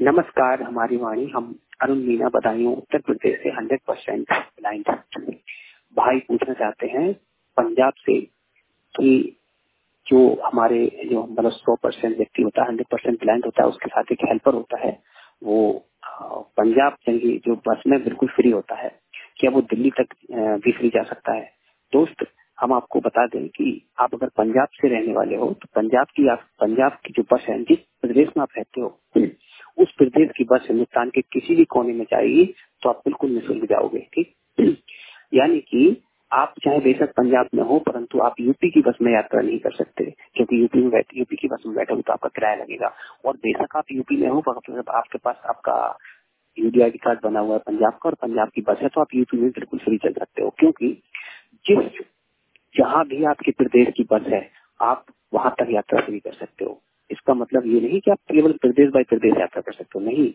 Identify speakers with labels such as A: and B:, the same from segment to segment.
A: नमस्कार, हमारी वाणी। हम अरुण मीना बदायूं उत्तर प्रदेश से 100% ब्लाइंड भाई पूछना चाहते हैं पंजाब से कि जो हमारे जो मतलब 100% व्यक्ति होता है, 100% ब्लाइंड होता है, उसके साथ एक हेल्पर होता है। वो पंजाब चलिए जो बस में बिल्कुल फ्री होता है, क्या वो दिल्ली तक भी फ्री जा सकता है? दोस्त, हम आपको बता दें कि आप अगर पंजाब से रहने वाले हो तो पंजाब की जो बस है, जिस प्रदेश में आप रहते हो उस प्रदेश की बस हिंदुस्तान के किसी भी कोने में जाएगी तो आप बिल्कुल निःशुल्क जाओगे। ठीक यानी कि आप चाहे बेशक पंजाब में हो, परंतु आप यूपी की बस में यात्रा नहीं कर सकते, क्योंकि यूपी की बस में बैठोगे तो आपका किराया लगेगा। और बेशक आप यूपी में हो, पर आपके पास आपका यूडीआईडी कार्ड बना हुआ है पंजाब का और पंजाब की बस है, तो आप यूपी में बिल्कुल फ्री चल सकते हो, क्योंकि जिस जहाँ भी आपके प्रदेश की बस है आप वहां तक यात्रा फ्री कर सकते हो। इसका मतलब ये नहीं कि आप केवल प्रदेश बाय प्रदेश यात्रा कर सकते हो, नहीं।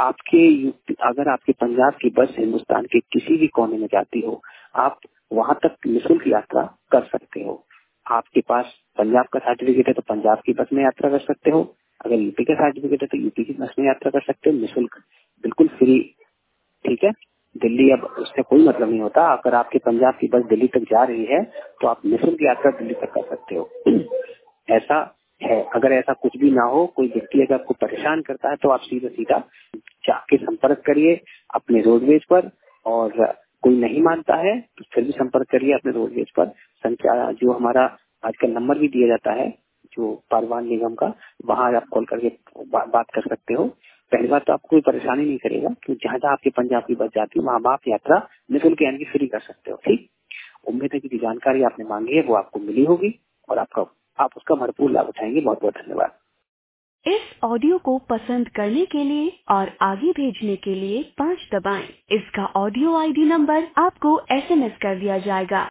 A: अगर आपके पंजाब की बस हिंदुस्तान के किसी भी कोने में जाती हो, आप वहां तक निःशुल्क यात्रा कर सकते हो। आपके पास पंजाब का सर्टिफिकेट है तो पंजाब की बस में यात्रा कर सकते हो, अगर यूपी का सर्टिफिकेट है तो यूपी की बस में यात्रा कर सकते हो, निःशुल्क, बिल्कुल फ्री। ठीक है, दिल्ली अब उससे कोई मतलब नहीं होता। अगर आपके पंजाब की बस दिल्ली तक जा रही है तो आप निःशुल्क यात्रा दिल्ली तक कर सकते हो। ऐसा है। अगर ऐसा कुछ भी ना हो, कोई व्यक्ति अगर आपको परेशान करता है तो आप सीधा जाके संपर्क करिए अपने रोडवेज पर, और कोई नहीं मानता है तो फिर भी संपर्क करिए अपने रोडवेज पर। संख्या जो हमारा आजकल नंबर भी दिया जाता है जो परिवहन निगम का, वहां आप कॉल करके बात कर सकते हो। पहली बात तो आपको कोई परेशानी नहीं करेगा, क्योंकि जहाँ जहाँ आपके पंजाब की बस जाती है वहां आप यात्रा निःशुल्क यानी फ्री कर सकते हो। ठीक, उम्मीद है कि जो जानकारी आपने मांगी है वो आपको मिली होगी और आप उसका भरपूर लाभ उठाएंगे। बहुत बहुत धन्यवाद।
B: इस ऑडियो को पसंद करने के लिए और आगे भेजने के लिए 5 दबाएं। इसका ऑडियो आईडी नंबर आपको एसएमएस कर दिया जाएगा।